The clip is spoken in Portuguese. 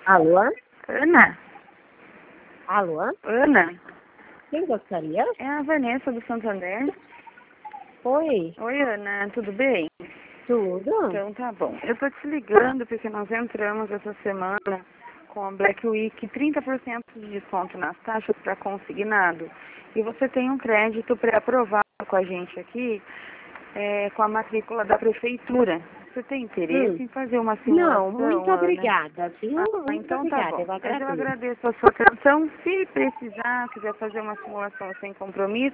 Alô? Ana? Alô? Ana? Quem gostaria? É a Vanessa do Santander. Oi, Oi, Ana, tudo bem? tudo? Então tá bom. Eu tô te ligando porque nós entramos essa semana com a Black Week 30% de desconto nas taxas para consignado. E você tem um crédito pré-aprovado com a gente aqui, com a matrícula da prefeitura. Você tem interesse em fazer uma Não, simulação, muito Ana? obrigada, viu? Muito Então tá obrigada, bom. eu Mas eu agradeço. agradeço a sua atenção. Se precisar, quiser fazer uma simulação sem compromisso,